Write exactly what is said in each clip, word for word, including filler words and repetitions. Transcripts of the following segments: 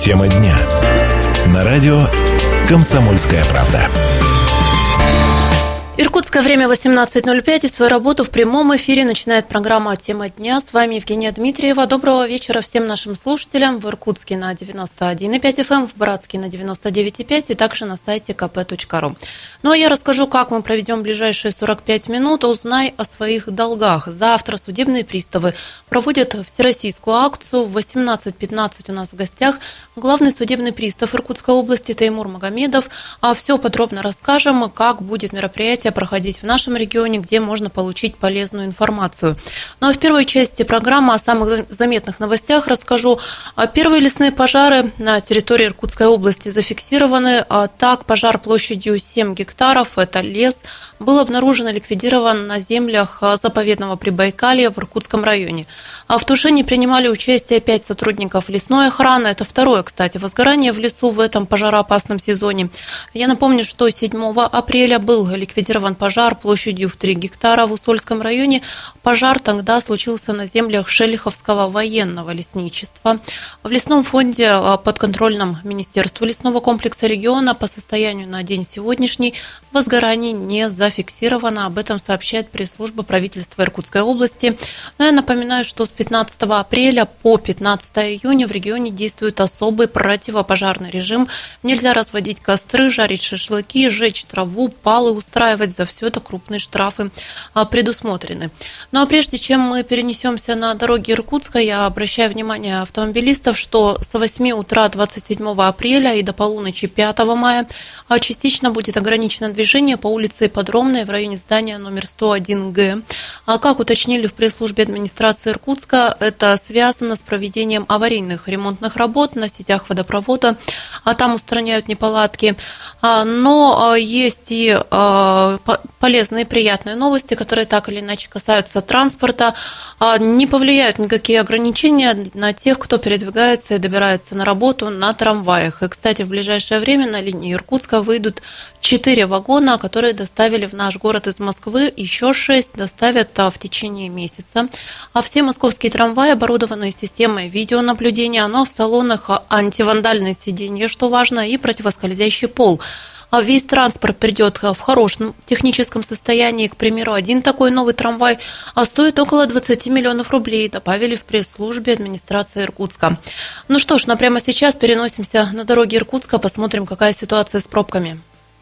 Тема дня. На радио «Комсомольская правда». Иркутское время восемнадцать ноль пять, и свою работу в прямом эфире начинает программа «Тема дня». С вами Евгения Дмитриева. Доброго вечера всем нашим слушателям в Иркутске на девяносто один и пять эф эм, в Братске на девяносто девять и пять и также на сайте ка пэ точка ру. Ну а я расскажу, как мы проведем ближайшие сорок пять минут. Узнай о своих долгах. Завтра судебные приставы проводят всероссийскую акцию. В восемнадцать пятнадцать у нас в гостях главный судебный пристав Иркутской области Теймур Магомедов. А все подробно расскажем, как будет мероприятие проходить в нашем регионе, где можно получить полезную информацию. Ну а в первой части программы о самых заметных новостях расскажу. Первые лесные пожары на территории Иркутской области зафиксированы. Так, пожар площадью семь гектаров, это лес, был обнаружен и ликвидирован на землях заповедного Прибайкалья в Иркутском районе. А в тушении принимали участие пять сотрудников лесной охраны. Это второе, кстати, возгорание в лесу в этом пожароопасном сезоне. Я напомню, что седьмого апреля был ликвидирован пожар площадью в три гектара в Усольском районе. Пожар тогда случился на землях Шелиховского военного лесничества. В лесном фонде подконтрольном Министерству лесного комплекса региона по состоянию на день сегодняшний возгораний не зафиксировано. Об этом сообщает пресс-служба правительства Иркутской области. Но я напоминаю, что с пятнадцатого апреля по пятнадцатое июня в регионе действует особый противопожарный режим. Нельзя разводить костры, жарить шашлыки, жечь траву, палы устраивать. За все это крупные штрафы предусмотрены. Ну а прежде чем мы перенесемся на дороги Иркутска, я обращаю внимание автомобилистов, что с восьми утра двадцать седьмого апреля и до полуночи пятого мая частично будет ограничено движение по улице Ипподромной в районе здания номер сто один гэ. А как уточнили в пресс-службе администрации Иркутска, это связано с проведением аварийных ремонтных работ на сетях водопровода, а там устраняют неполадки. Но есть и полезные и приятные новости, которые так или иначе касаются транспорта. Не повлияют никакие ограничения на тех, кто передвигается и добирается на работу на трамваях. И, кстати, в ближайшее время на линии Иркутска выйдут четыре вагона, которые доставили в наш город из Москвы. Еще шесть доставят в течение месяца. А все московские трамваи оборудованы системой видеонаблюдения, но в салонах антивандальные сиденья, что важно, и противоскользящий пол. Весь транспорт придет в хорошем техническом состоянии. К примеру, один такой новый трамвай стоит около двадцать миллионов рублей, добавили в пресс-службе администрации Иркутска. Ну что ж, ну прямо сейчас переносимся на дороги Иркутска, посмотрим, какая ситуация с пробками.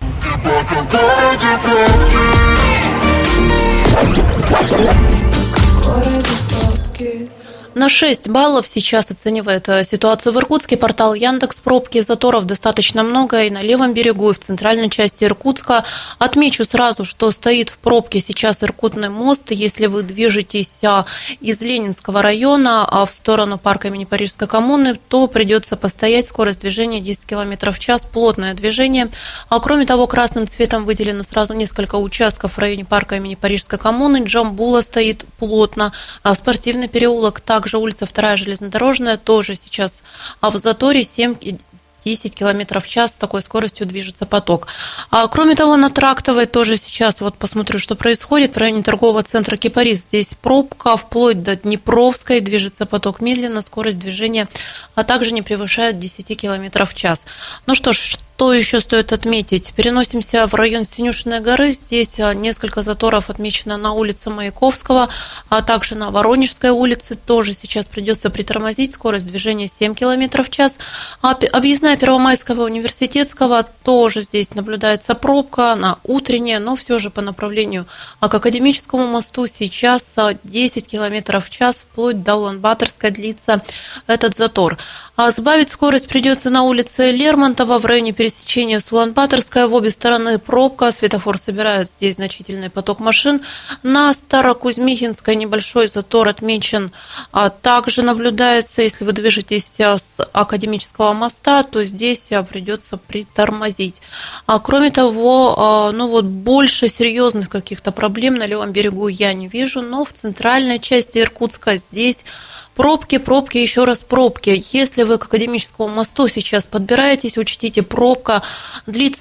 На шесть баллов сейчас оценивает ситуацию в Иркутске портал Яндекс.Пробки. Заторов достаточно много и на левом берегу, и в центральной части Иркутска. Отмечу сразу, что стоит в пробке сейчас Иркутный мост. Если вы движетесь из Ленинского района в сторону парка имени Парижской коммуны, то придется постоять. Скорость движения десять километров в час, плотное движение. А кроме того, красным цветом выделено сразу несколько участков в районе парка имени Парижской коммуны. Джамбула стоит плотно, спортивный переулок, так Также улица вторая железнодорожная тоже сейчас в заторе, семь-десять километров в час, с такой скоростью движется поток. А, кроме того, на Трактовой тоже сейчас, вот посмотрю, что происходит, в районе торгового центра Кипарис здесь пробка, вплоть до Днепровской движется поток медленно, скорость движения, а также не превышает десять километров в час. Ну что ж, что еще стоит отметить? Переносимся в район Синюшиной горы. Здесь несколько заторов отмечено на улице Маяковского, а также на Воронежской улице. Тоже сейчас придется притормозить. Скорость движения семь километров в час. Объездная Первомайского университетского тоже здесь наблюдается пробка на утреннее, но все же по направлению к Академическому мосту сейчас десять километров в час, вплоть до Улан-Баторской длится этот затор. А сбавить скорость придется на улице Лермонтова в районе пересечения с Улан-Баторской. В обе стороны пробка, светофор собирает здесь значительный поток машин. На Старокузьмихинской небольшой затор отмечен, а также наблюдается. Если вы движетесь с Академического моста, то здесь придется притормозить. А кроме того, ну вот больше серьезных каких-то проблем на левом берегу я не вижу, но в центральной части Иркутска здесь пробки, пробки, еще раз пробки. Если вы к Академическому мосту сейчас подбираетесь, учтите, пробка длится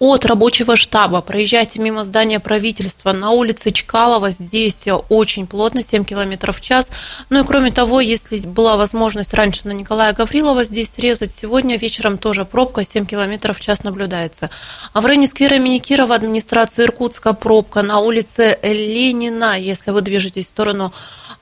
от рабочего штаба проезжайте мимо здания правительства на улице Чкалова, здесь очень плотно, семь километров в час. Ну и кроме того, если была возможность раньше на Николая Гаврилова здесь срезать, сегодня вечером тоже пробка, семь километров в час наблюдается. А в районе сквера имени Кирова администрации Иркутска пробка на улице Ленина, если вы движетесь в сторону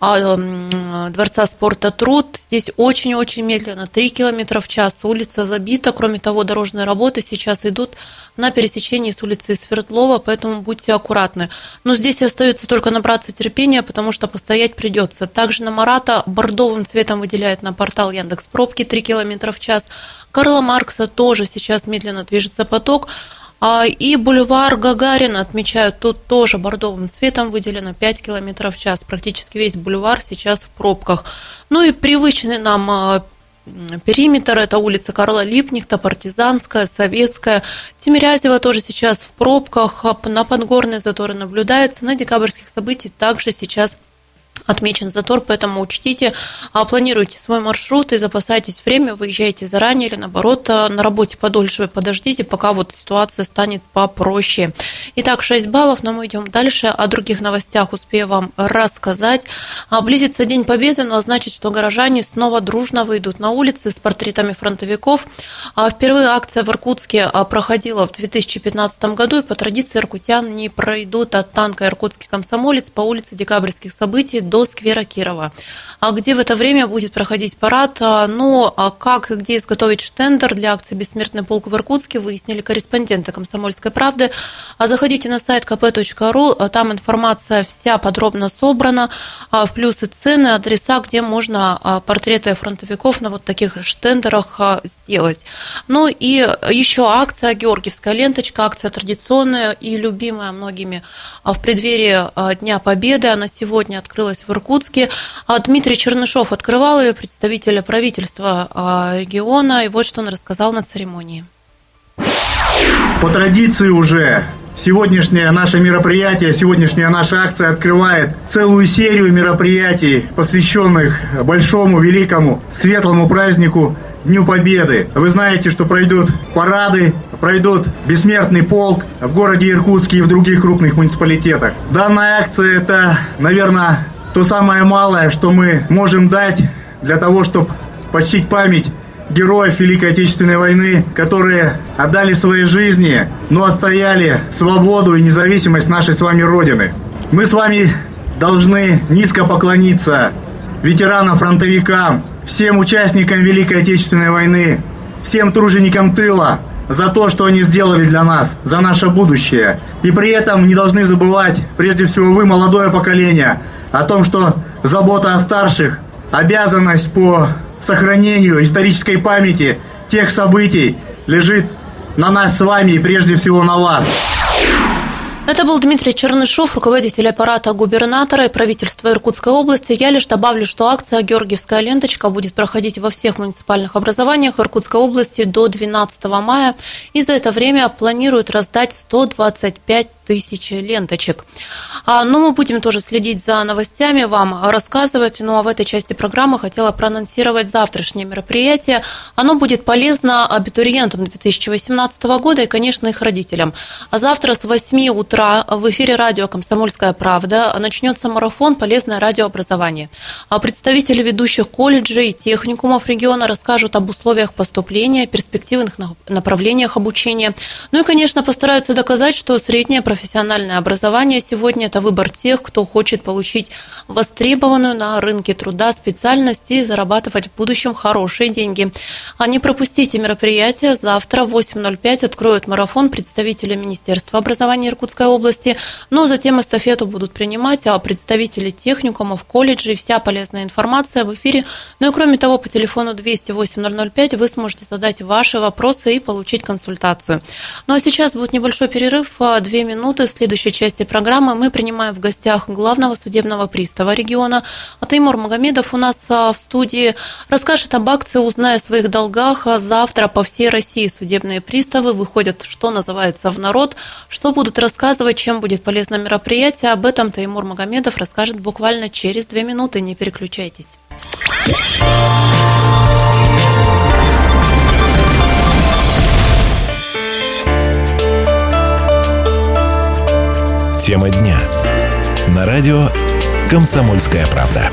Дворца спорта «Труд». Здесь очень-очень медленно, три километра в час. Улица забита. Кроме того, дорожные работы сейчас идут на пересечении с улицей Свердлова, поэтому будьте аккуратны. Но здесь остается только набраться терпения, потому что постоять придется. Также на Марата бордовым цветом выделяет на портал Яндекс.Пробки три километра в час. Карла Маркса тоже сейчас медленно движется поток. И бульвар Гагарина отмечают, тут тоже бордовым цветом выделено пять километров в час. Практически весь бульвар сейчас в пробках. Ну и привычный нам периметр – это улица Карла Липнихта, Партизанская, Советская. Тимирязева тоже сейчас в пробках. На Подгорной заторы наблюдается. На декабрьских событиях также сейчас отмечен затор, поэтому учтите, планируйте свой маршрут и запасайтесь время, выезжайте заранее или наоборот на работе подольше подождите, пока вот ситуация станет попроще. Итак, шесть баллов, но мы идем дальше. О других новостях успею вам рассказать. Близится День Победы, но значит, что горожане снова дружно выйдут на улицы с портретами фронтовиков. Впервые акция в Иркутске проходила в две тысячи пятнадцатом году, и по традиции иркутяне пройдут от танка «Иркутский комсомолец» по улице Декабрьских событий до сквера Кирова. А где в это время будет проходить парад? Ну, а как и где изготовить штендер для акции «Бессмертный полк» в Иркутске, выяснили корреспонденты «Комсомольской правды». А заходите на сайт ка пэ точка ру, там информация вся подробно собрана, плюсы, цены, адреса, где можно портреты фронтовиков на вот таких штендерах сделать. Ну и еще акция «Георгиевская ленточка», акция традиционная и любимая многими в преддверии Дня Победы. Она сегодня открылась в Иркутске. Дмитрий Чернышов открывал ее, представитель правительства региона, и вот что он рассказал на церемонии. По традиции уже сегодняшнее наше мероприятие, сегодняшняя наша акция открывает целую серию мероприятий, посвященных большому, великому, светлому празднику Дню Победы. Вы знаете, что пройдут парады, пройдут бессмертный полк в городе Иркутске и в других крупных муниципалитетах. Данная акция – это, наверное, то самое малое, что мы можем дать для того, чтобы почтить память героев Великой Отечественной войны, которые отдали свои жизни, но отстояли свободу и независимость нашей с вами Родины. Мы с вами должны низко поклониться ветеранам-фронтовикам, всем участникам Великой Отечественной войны, всем труженикам тыла за то, что они сделали для нас, за наше будущее. И при этом не должны забывать, прежде всего вы, молодое поколение, о том, что забота о старших, обязанность по сохранению исторической памяти тех событий лежит на нас с вами и прежде всего на вас. Это был Дмитрий Чернышов, руководитель аппарата губернатора и правительства Иркутской области. Я лишь добавлю, что акция «Георгиевская ленточка» будет проходить во всех муниципальных образованиях Иркутской области до двенадцатого мая. И за это время планируют раздать сто двадцать пять тысяч ленточек. Но мы будем тоже следить за новостями, вам рассказывать. Ну а в этой части программы хотела проанонсировать завтрашнее мероприятие. Оно будет полезно абитуриентам две тысячи восемнадцатого года и, конечно, их родителям. А завтра с восьми утра в эфире радио «Комсомольская правда» начнется марафон «Полезное радиообразование». А представители ведущих колледжей и техникумов региона расскажут об условиях поступления, перспективных направлениях обучения. Ну и, конечно, постараются доказать, что среднее профессиональное Профессиональное образование сегодня – это выбор тех, кто хочет получить востребованную на рынке труда специальность и зарабатывать в будущем хорошие деньги. А не пропустите мероприятие. Завтра в восемь ноль пять откроют марафон представители Министерства образования Иркутской области, но затем эстафету будут принимать а представители техникумов, колледжей. Вся полезная информация в эфире. Ну и кроме того, по телефону двести восемь ноль ноль пять вы сможете задать ваши вопросы и получить консультацию. Ну а сейчас будет небольшой перерыв, две минуты. В следующей части программы мы принимаем в гостях главного судебного пристава региона. Теймур Магомедов у нас в студии расскажет об акции «Узнай о своих долгах». Завтра по всей России судебные приставы выходят, что называется, в народ. Что будут рассказывать, чем будет полезно мероприятие, об этом Теймур Магомедов расскажет буквально через две минуты. Не переключайтесь. Тема дня. На радио «Комсомольская правда».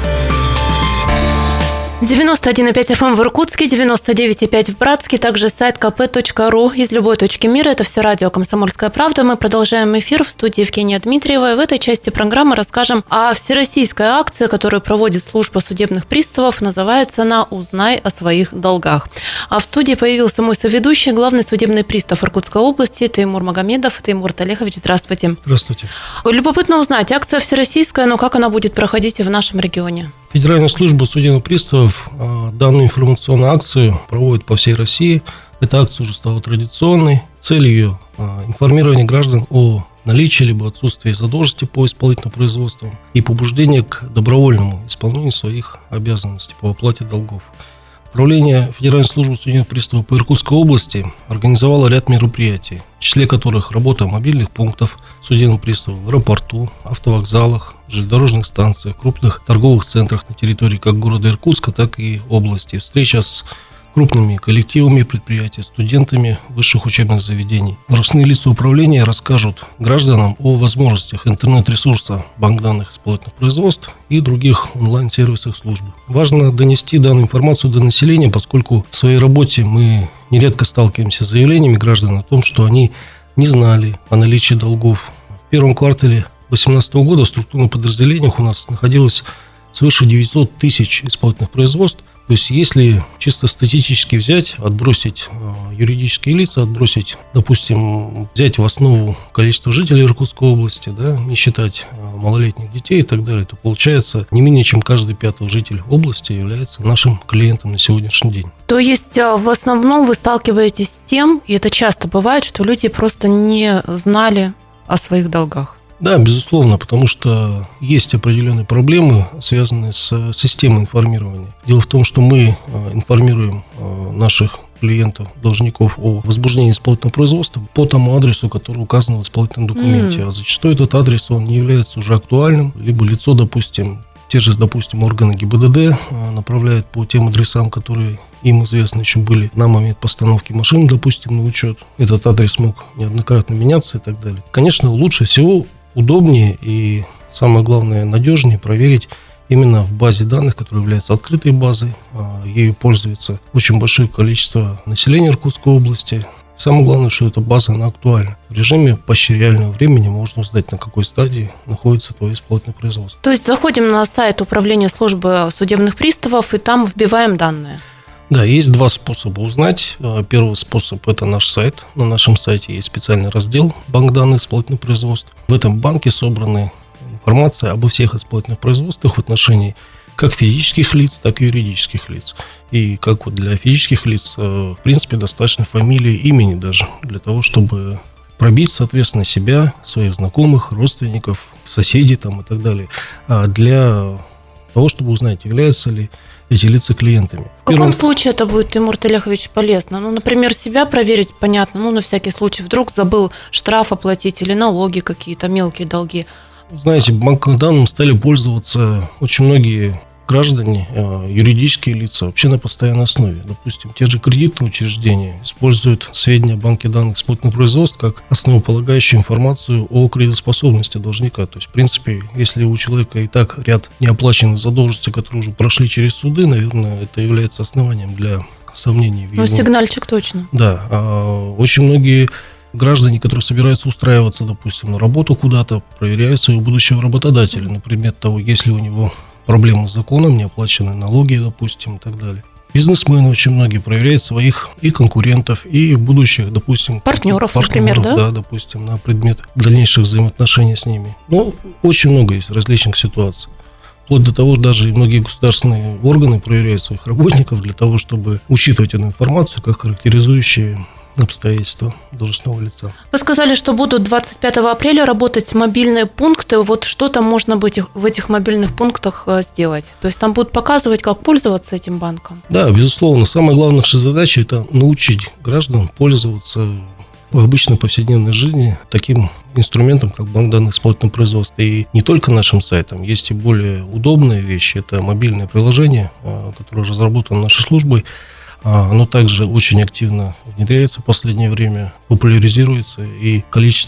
девяносто один и пять эф эм в Иркутске, девяносто девять и пять в Братске, также сайт ка пэ точка ру из любой точки мира. Это все радио «Комсомольская правда». Мы продолжаем эфир в студии Евгения Дмитриева. И в этой части программы расскажем о всероссийской акции, которую проводит служба судебных приставов. Называется она «Узнай о своих долгах». А в студии появился мой соведущий, главный судебный пристав Иркутской области Теймур Магомедов. Теймур Талехович, здравствуйте. Здравствуйте. Любопытно узнать, акция всероссийская, но как она будет проходить в нашем регионе? Федеральная служба судебных приставов данную информационную акцию проводит по всей России. Эта акция уже стала традиционной. Цель ее – информирование граждан о наличии либо отсутствии задолженности по исполнительным производствам и побуждение к добровольному исполнению своих обязанностей по оплате долгов. Управление Федеральной службы судебных приставов по Иркутской области организовало ряд мероприятий, в числе которых работа мобильных пунктов судебных приставов в аэропорту, автовокзалах, железнодорожных станциях, крупных торговых центрах на территории как города Иркутска, так и области, встреча с крупными коллективами предприятий, студентами высших учебных заведений. Должностные лица управления расскажут гражданам о возможностях интернет-ресурса банк данных исполнительных производств и других онлайн-сервисах службы. Важно донести данную информацию до населения, поскольку в своей работе мы нередко сталкиваемся с заявлениями граждан о том, что они не знали о наличии долгов. В первом квартале две тысячи восемнадцатого года в структурных подразделениях у нас находилось свыше девятьсот тысяч исполнительных производств. То есть, если чисто статистически взять, отбросить юридические лица, отбросить, допустим, взять в основу количество жителей Иркутской области, да, не считать малолетних детей и так далее, то получается не менее чем каждый пятый житель области является нашим клиентом на сегодняшний день. То есть, в основном вы сталкиваетесь с тем, и это часто бывает, что люди просто не знали о своих долгах? Да, безусловно, потому что есть определенные проблемы, связанные с системой информирования. Дело в том, что мы информируем наших клиентов, должников о возбуждении исполнительного производства по тому адресу, который указан в исполнительном документе. Mm. А зачастую этот адрес, он не является уже актуальным, либо лицо, допустим, те же, допустим, органы гэ бэ дэ дэ направляют по тем адресам, которые им известны еще были на момент постановки машин, допустим, на учет. Этот адрес мог неоднократно меняться и так далее. Конечно, лучше всего, удобнее и, самое главное, надежнее проверить именно в базе данных, которая является открытой базой. Ею пользуется очень большое количество населения Иркутской области. Самое главное, что эта база, она актуальна. В режиме почти реального времени можно узнать, на какой стадии находится твое исполнительное производство. То есть заходим на сайт Управления службы судебных приставов и там вбиваем данные? Да, есть два способа узнать. Первый способ – это наш сайт. На нашем сайте есть специальный раздел «Банк данных исполнительных производств». В этом банке собраны информация обо всех исполнительных производствах в отношении как физических лиц, так и юридических лиц. И как вот для физических лиц, в принципе, достаточно фамилии, имени даже, для того, чтобы пробить, соответственно, себя, своих знакомых, родственников, соседей там, и так далее. А для того, чтобы узнать, являются ли эти лица клиентами. В каком Первым... случае это будет, Теймур Талехович, полезно? Ну, например, себя проверить, понятно, ну, на всякий случай, вдруг забыл штраф оплатить или налоги какие-то, мелкие долги. Знаете, банковым данным стали пользоваться очень многие граждане, юридические лица вообще на постоянной основе. Допустим, те же кредитные учреждения используют сведения о банке данных исполнительных производств как основополагающую информацию о кредитоспособности должника. То есть, в принципе, если у человека и так ряд неоплаченных задолженностей, которые уже прошли через суды, наверное, это является основанием для сомнений в его... Ну, сигнальчик точно. Да. Очень многие граждане, которые собираются устраиваться, допустим, на работу куда-то, проверяют своего будущего работодателя на предмет того, есть ли у него проблемы с законом, неоплаченные налоги, допустим, и так далее. Бизнесмены очень многие проверяют своих и конкурентов, и будущих, допустим, партнеров, партнеров, например, да? Да, допустим, на предмет дальнейших взаимоотношений с ними. Ну, очень много есть различных ситуаций. Вплоть до того, даже и многие государственные органы проверяют своих работников для того, чтобы учитывать эту информацию как характеризующие обстоятельства должностного лица. Вы сказали, что будут двадцать пятого апреля работать мобильные пункты. Вот что там можно быть в этих мобильных пунктах сделать? То есть там будут показывать, как пользоваться этим банком? Да, безусловно. Самая главная наша задача – это научить граждан пользоваться в обычной повседневной жизни таким инструментом, как банк данных исполнительного производства. И не только нашим сайтом. Есть и более удобные вещи. Это мобильное приложение, которое разработано нашей службой. Оно также очень активно внедряется в последнее время, популяризируется, и количество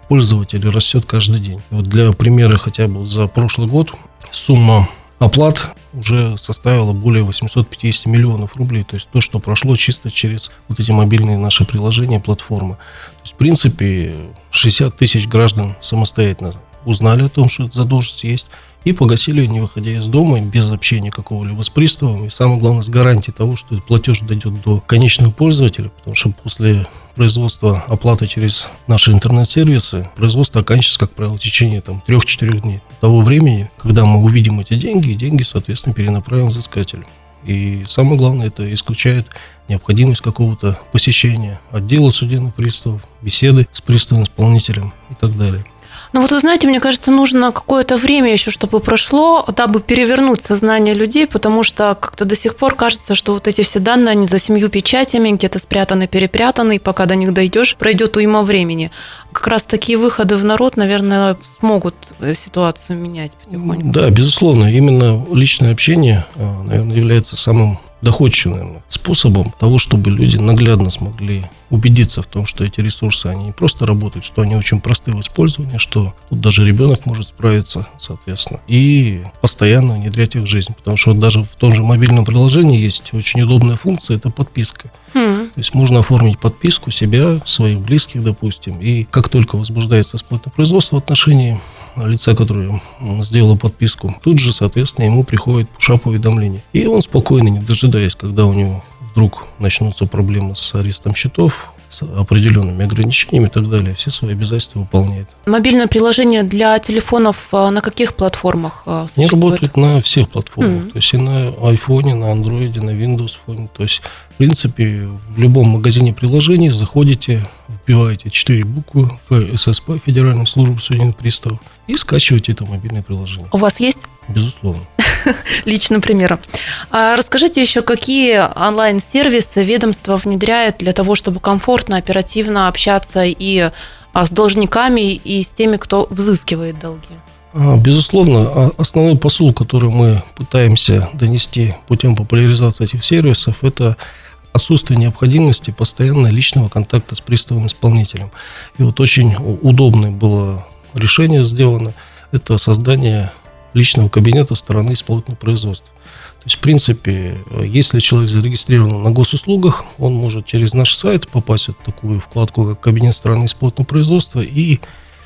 пользователей растет каждый день. Вот для примера, хотя бы за прошлый год сумма оплат уже составила более восемьсот пятьдесят миллионов рублей. То есть то, что прошло чисто через вот эти мобильные наши приложения, платформы. То есть, в принципе, шестьдесят тысяч граждан самостоятельно узнали о том, что эта задолженность есть, и погасили, не выходя из дома, без общения какого-либо с приставом. И самое главное, с гарантией того, что этот платеж дойдет до конечного пользователя, потому что после производства оплаты через наши интернет-сервисы производство оканчивается, как правило, в течение там, трех-четырех дней. Того времени, когда мы увидим эти деньги, деньги, соответственно, перенаправим взыскателю. И самое главное, это исключает необходимость какого-то посещения отдела судебных приставов, беседы с приставным исполнителем и так далее. Ну вот вы знаете, мне кажется, нужно какое-то время еще, чтобы прошло, дабы перевернуть сознание людей, потому что как-то до сих пор кажется, что вот эти все данные, они за семью печатями, где-то спрятаны, перепрятаны, и пока до них дойдешь, пройдет уйма времени. Как раз такие выходы в народ, наверное, смогут ситуацию менять потихоньку. Да, безусловно, именно личное общение, наверное, является самым доходчивым, наверное, способом того, чтобы люди наглядно смогли убедиться в том, что эти ресурсы, они не просто работают, что они очень просты в использовании, что тут даже ребенок может справиться, соответственно, и постоянно внедрять их в жизнь. Потому что вот даже в том же мобильном приложении есть очень удобная функция, это подписка. Mm. То есть можно оформить подписку себя, своих близких, допустим, и как только возбуждается исполнительное производство в отношении лица, которое сделало подписку, тут же, соответственно, ему приходит пушап-уведомление. И он спокойно, не дожидаясь, когда у него вдруг начнутся проблемы с арестом счетов, с определенными ограничениями и так далее, все свои обязательства выполняет. Мобильное приложение для телефонов на каких платформах существует? Они работают на всех платформах. Mm-hmm. То есть и на айфоне, на андроиде, на Windows Phone. То есть, в принципе, в любом магазине приложений заходите, вбиваете четыре буквы эф эс эс пэ, Федеральная служба судебных приставов, и скачиваете это мобильное приложение. У вас есть? Безусловно. Личным примером. А расскажите еще, какие онлайн-сервисы ведомство внедряет для того, чтобы комфортно, оперативно общаться и с должниками, и с теми, кто взыскивает долги? Безусловно, основной посыл, который мы пытаемся донести путем популяризации этих сервисов, это отсутствие необходимости постоянно личного контакта с приставным исполнителем. И вот очень удобное было решение сделано, это создание личного кабинета стороны исполнительного производства. То есть, в принципе, если человек зарегистрирован на госуслугах, он может через наш сайт попасть в такую вкладку, как кабинет стороны исполнительного производства, и,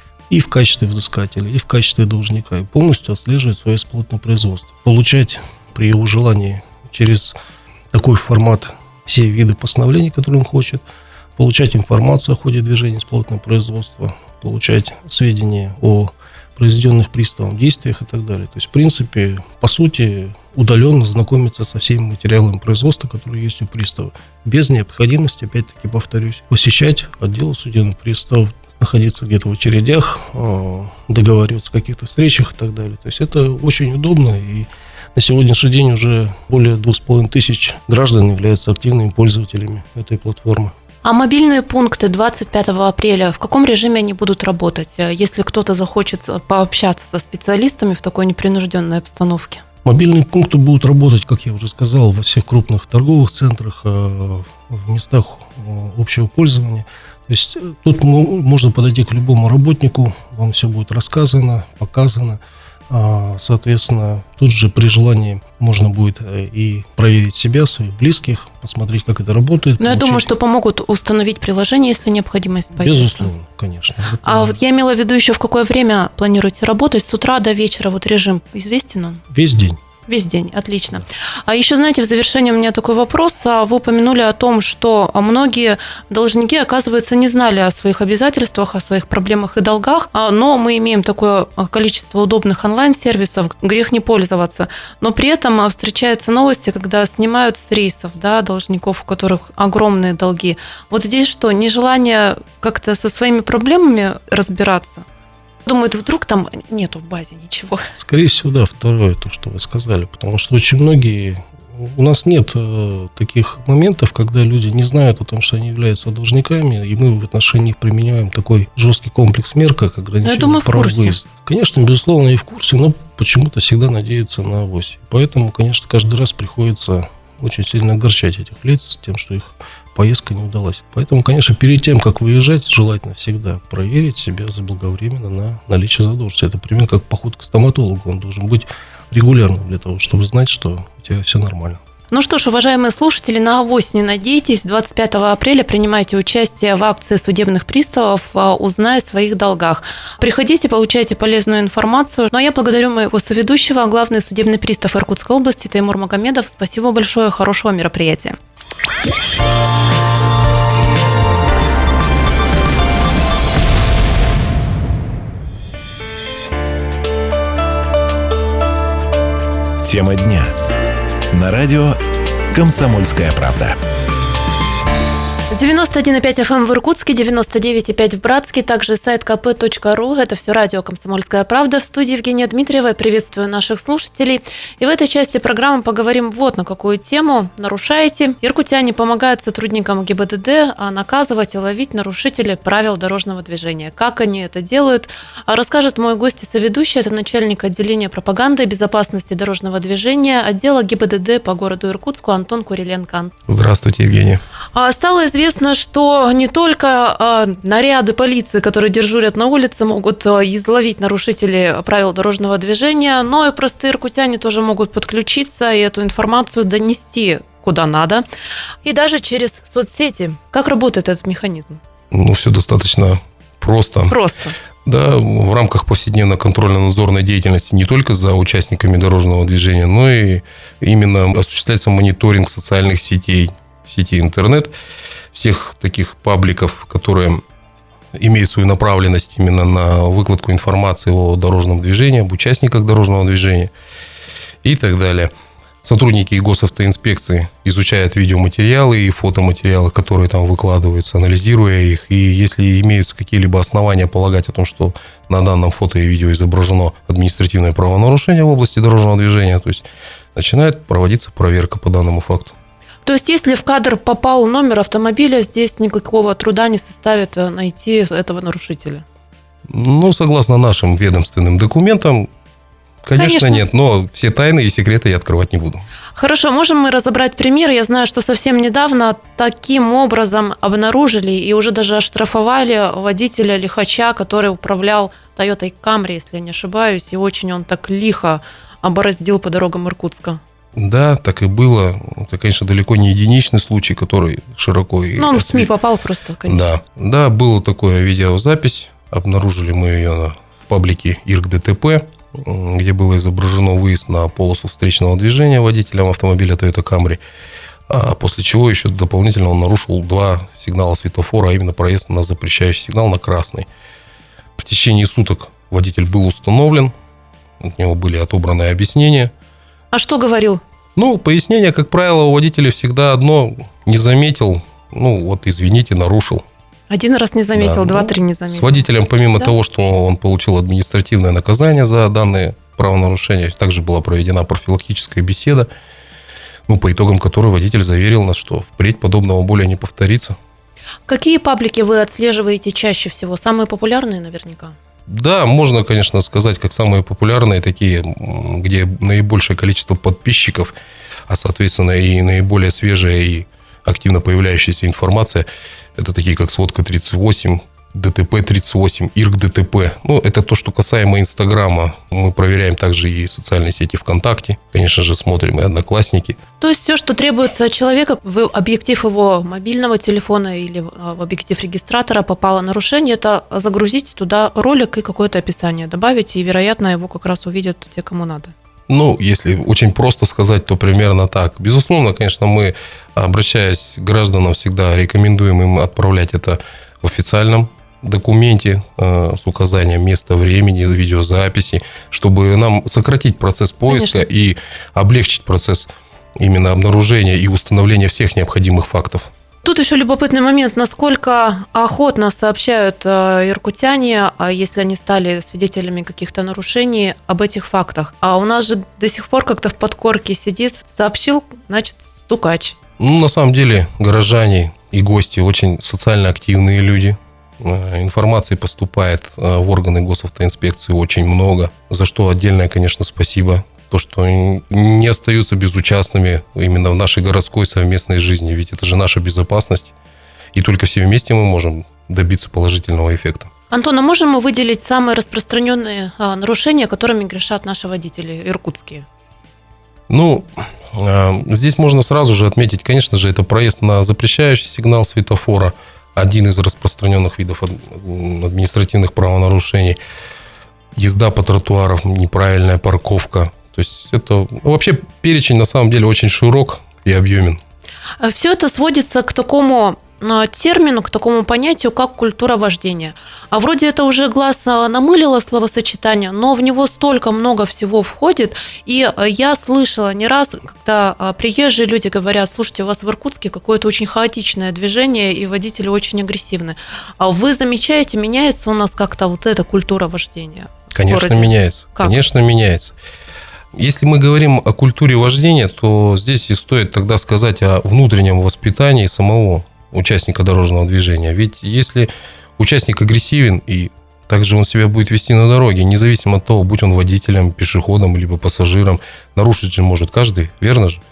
и в качестве взыскателя, и в качестве должника, и полностью отслеживать свое исполнительное производство. Получать при его желании через такой формат все виды постановлений, которые он хочет, получать информацию о ходе движения исполнительного производства, получать сведения о произведенных приставом действиях и так далее. То есть, в принципе, по сути, удаленно знакомиться со всеми материалами производства, которые есть у пристава, без необходимости, опять-таки, повторюсь, посещать отдел судебных приставов, находиться где-то в очередях, договариваться о каких-то встречах и так далее. То есть, это очень удобно, и на сегодняшний день уже более двух с половиной тысяч граждан являются активными пользователями этой платформы. А мобильные пункты двадцать пятого апреля, в каком режиме они будут работать, если кто-то захочет пообщаться со специалистами в такой непринужденной обстановке? Мобильные пункты будут работать, как я уже сказал, во всех крупных торговых центрах, в местах общего пользования. То есть тут можно подойти к любому работнику, вам все будет рассказано, показано. Соответственно, тут же при желании можно будет и проверить себя, своих близких, посмотреть, как это работает. Но получить... я думаю, что помогут установить приложение, если необходимость появится. Безусловно, конечно. Это... А вот я имела в виду еще, в какое время планируете работать? С утра до вечера вот режим известен он? Весь день. Весь день, отлично. А еще, знаете, в завершении у меня такой вопрос. Вы упомянули о том, что многие должники, оказывается, не знали о своих обязательствах, о своих проблемах и долгах, но мы имеем такое количество удобных онлайн-сервисов, грех не пользоваться. Но при этом встречаются новости, когда снимают с рейсов, да, должников, у которых огромные долги. Вот здесь что, нежелание как-то со своими проблемами разбираться? Думают, вдруг там нету в базе ничего. Скорее всего, да, второе, то, что вы сказали. Потому что очень многие... У нас нет э, таких моментов, когда люди не знают о том, что они являются должниками, и мы в отношении их применяем такой жесткий комплекс мер, как ограничение прав выезда. Конечно, безусловно, и в курсе, но почему-то всегда надеются на авось. Поэтому, конечно, каждый раз приходится очень сильно огорчать этих лиц тем, что их поездка не удалась. Поэтому, конечно, перед тем, как выезжать, желательно всегда проверить себя заблаговременно на наличие задолженности. Это примерно как поход к стоматологу. Он должен быть регулярным для того, чтобы знать, что у тебя все нормально. Ну что ж, уважаемые слушатели, на авось не надейтесь. двадцать пятого апреля принимайте участие в акции судебных приставов «Узнай о своих долгах». Приходите, получайте полезную информацию. Ну а я благодарю моего соведущего, главный судебный пристав Иркутской области Таймур Магомедов. Спасибо большое, хорошего мероприятия. Тема дня. На радио «Комсомольская правда». девяносто один и пять эф эм в Иркутске, девяносто девять и пять в Братске, также сайт ка пэ точка ру. Это все радио «Комсомольская правда». В студии Евгения Дмитриева. Приветствую наших слушателей. И в этой части программы поговорим вот на какую тему. Нарушаете. Иркутяне помогают сотрудникам гэ бэ дэ дэ наказывать и ловить нарушителей правил дорожного движения. Как они это делают, расскажет мой гость и соведущий. Это начальник отделения пропаганды и безопасности дорожного движения отдела гэ бэ дэ дэ по городу Иркутску Антон Куриленко. Здравствуйте, Евгения. Стало известно, что не только наряды полиции, которые дежурят на улице, могут изловить нарушителей правил дорожного движения, но и простые иркутяне тоже могут подключиться и эту информацию донести куда надо, и даже через соцсети. Как работает этот механизм? Ну, все достаточно просто. Просто. Да, в рамках повседневной контрольно-надзорной деятельности не только за участниками дорожного движения, но и именно осуществляется мониторинг социальных сетей, сети интернет, всех таких пабликов, которые имеют свою направленность именно на выкладку информации о дорожном движении, об участниках дорожного движения и так далее. Сотрудники госавтоинспекции изучают видеоматериалы и фотоматериалы, которые там выкладываются, анализируя их. И если имеются какие-либо основания полагать о том, что на данном фото и видео изображено административное правонарушение в области дорожного движения, то есть начинает проводиться проверка по данному факту. То есть, если в кадр попал номер автомобиля, здесь никакого труда не составит найти этого нарушителя? Ну, согласно нашим ведомственным документам, конечно, конечно, нет, но все тайны и секреты я открывать не буду. Хорошо, можем мы разобрать пример? Я знаю, что совсем недавно таким образом обнаружили и уже даже оштрафовали водителя лихача, который управлял Toyota Camry, если я не ошибаюсь, и очень он так лихо обороздил по дорогам Иркутска. Да, так и было. Это, конечно, далеко не единичный случай, который широко... Ну, он в СМИ попал просто, конечно. Да, да, была такая видеозапись. Обнаружили мы ее в паблике ИркДТП, где было изображено выезд на полосу встречного движения водителем автомобиля Toyota Camry, а после чего еще дополнительно он нарушил два сигнала светофора, а именно проезд на запрещающий сигнал на красный. В течение суток водитель был установлен, от него были отобраны объяснения. А что говорил? Ну, пояснение, как правило, у водителя всегда одно: не заметил, ну вот извините, нарушил. Один раз не заметил, да, два-три не заметил. С водителем, помимо да? того, что он получил административное наказание за данные правонарушения, также была проведена профилактическая беседа, ну, по итогам которой водитель заверил нас, что впредь подобного более не повторится. Какие паблики вы отслеживаете чаще всего? Самые популярные наверняка? Да, можно, конечно, сказать, как самые популярные, такие, где наибольшее количество подписчиков, а, соответственно, и наиболее свежая и активно появляющаяся информация. Это такие, как «Сводка тридцать восемь», дэ тэ пэ тридцать восемь, ИркДТП. Ну, это то, что касаемо Инстаграма. Мы проверяем также и социальные сети ВКонтакте. Конечно же, смотрим и Одноклассники. То есть, все, что требуется от человека, в объектив его мобильного телефона или в объектив регистратора попало нарушение, это загрузить туда ролик и какое-то описание добавить, и, вероятно, его как раз увидят те, кому надо. Ну, если очень просто сказать, то примерно так. Безусловно, конечно, мы, обращаясь к гражданам, всегда рекомендуем им отправлять это в официальном документе э, с указанием места, времени, видеозаписи, чтобы нам сократить процесс поиска, конечно, и облегчить процесс именно обнаружения и установления всех необходимых фактов. Тут еще любопытный момент, насколько охотно сообщают иркутяне, если они стали свидетелями каких-то нарушений, об этих фактах. А у нас же до сих пор как-то в подкорке сидит: сообщил, значит, стукач. Ну, на самом деле, горожане и гости очень социально активные люди. Информации поступает в органы госавтоинспекции очень много, за что отдельное, конечно, спасибо то, что не остаются безучастными именно в нашей городской совместной жизни. Ведь это же наша безопасность. И только все вместе мы можем добиться положительного эффекта. Антон, а можем мы выделить самые распространенные а, нарушения, которыми грешат наши водители иркутские? Ну, здесь можно сразу же отметить, конечно же, это проезд на запрещающий сигнал светофора, один из распространенных видов административных правонарушений. Езда по тротуарам, неправильная парковка. То есть это вообще перечень на самом деле очень широк и объемен. Все это сводится к такому термину, к такому понятию, как культура вождения. А вроде это уже глаз намылило словосочетание, но в него столько много всего входит. И я слышала не раз, когда приезжие люди говорят: слушайте, у вас в Иркутске какое-то очень хаотичное движение, и водители очень агрессивны. А вы замечаете, меняется у нас как-то вот эта культура вождения? Конечно, меняется. Как? Конечно, меняется. Если мы говорим о культуре вождения, то здесь и стоит тогда сказать о внутреннем воспитании самого участника дорожного движения. Ведь если участник агрессивен, и также он себя будет вести на дороге, независимо от того, будь он водителем, пешеходом, либо пассажиром, нарушить же может каждый, верно же?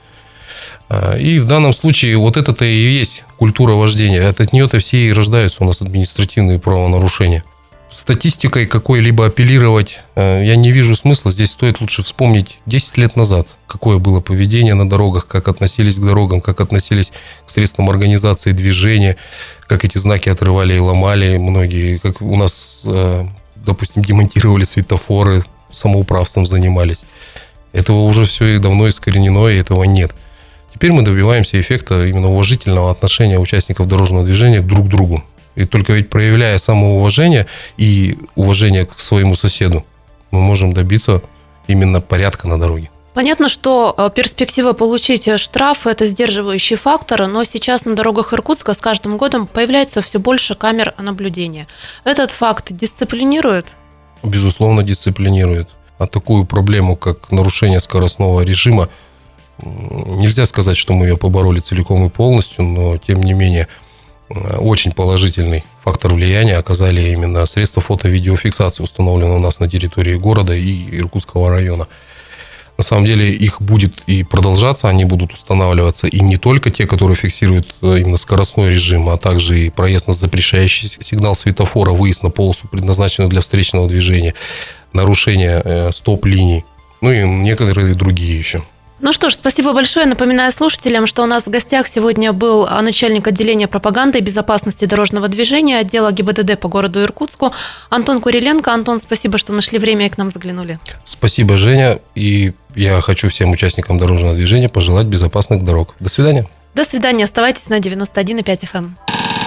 И в данном случае вот это-то и есть культура вождения. От нее-то все и рождаются у нас административные правонарушения. Статистикой какой-либо апеллировать я не вижу смысла. Здесь стоит лучше вспомнить десять лет назад, какое было поведение на дорогах, как относились к дорогам, как относились к средствам организации движения, как эти знаки отрывали и ломали многие, как у нас, допустим, демонтировали светофоры, самоуправством занимались. Этого уже все и давно искоренено, и этого нет. Теперь мы добиваемся эффекта именно уважительного отношения участников дорожного движения друг к другу. И только ведь проявляя самоуважение и уважение к своему соседу, мы можем добиться именно порядка на дороге. Понятно, что перспектива получить штраф – это сдерживающий фактор, но сейчас на дорогах Иркутска с каждым годом появляется все больше камер наблюдения. Этот факт дисциплинирует? Безусловно, дисциплинирует. А такую проблему, как нарушение скоростного режима, нельзя сказать, что мы ее побороли целиком и полностью, но тем не менее очень положительный фактор влияния оказали именно средства фото-видеофиксации, установленные у нас на территории города и Иркутского района. На самом деле их будет и продолжаться, они будут устанавливаться, и не только те, которые фиксируют именно скоростной режим, а также и проезд на запрещающий сигнал светофора, выезд на полосу, предназначенную для встречного движения, нарушение стоп-линий, ну и некоторые другие еще. Ну что ж, спасибо большое. Напоминаю слушателям, что у нас в гостях сегодня был начальник отделения пропаганды и безопасности дорожного движения отдела ГИБДД по городу Иркутску Антон Куриленко. Антон, спасибо, что нашли время и к нам заглянули. Спасибо, Женя. И я хочу всем участникам дорожного движения пожелать безопасных дорог. До свидания. До свидания. Оставайтесь на девяносто один и пять эф эм.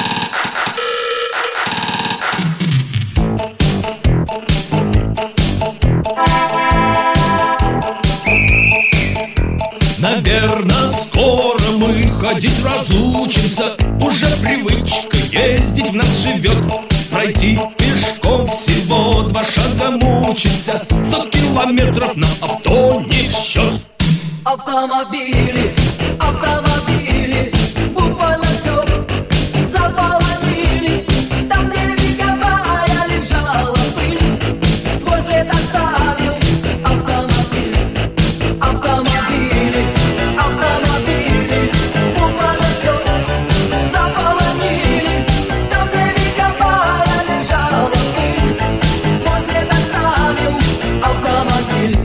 Наверно, скоро мы ходить разучимся. Уже привычка ездить в нас живет. Пройти пешком всего два шага мучимся. Сто километров на авто не в счет. Автомобили, автомобили, буквально все заполонили. Там, где вековая лежала пыль, свой след оставил автомобиль. Автомобили, автомобили, буквально все заполонили. Там, где вековая лежала пыль, свой след оставил автомобиль.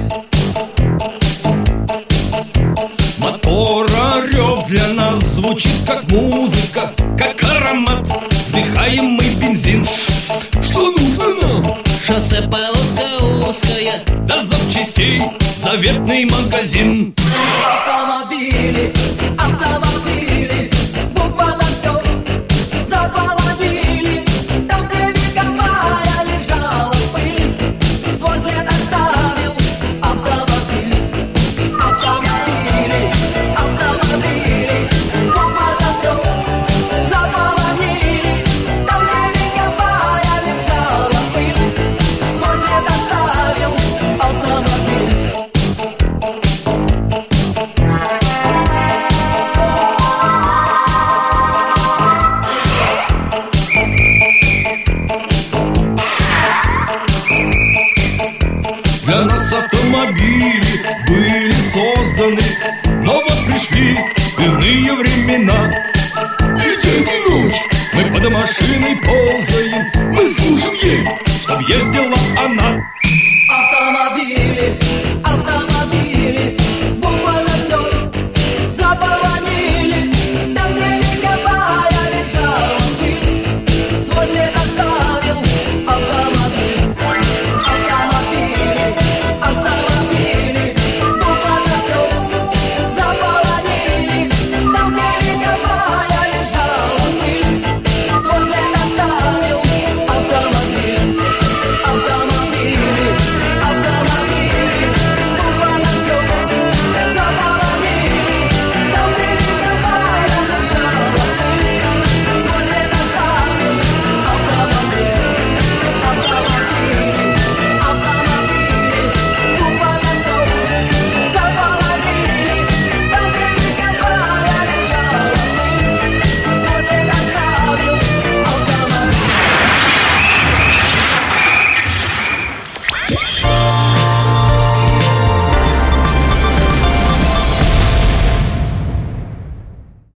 Мотора рев для нас звучит как музыка, как аромат, вдыхаемый бензин. Что нужно нам? Шоссе полоска узкая, до запчастей заветный магазин. Автомобили, автомобили, буквально все заполонили. Там, где вековая лежала пыль, свой след оставил автомобиль. Автомобили, автомобили, буквально все заполонили. Там, где вековая лежала пыль, свой след оставил автомобиль. иные времена. И день, и ночь мы под машиной ползаем.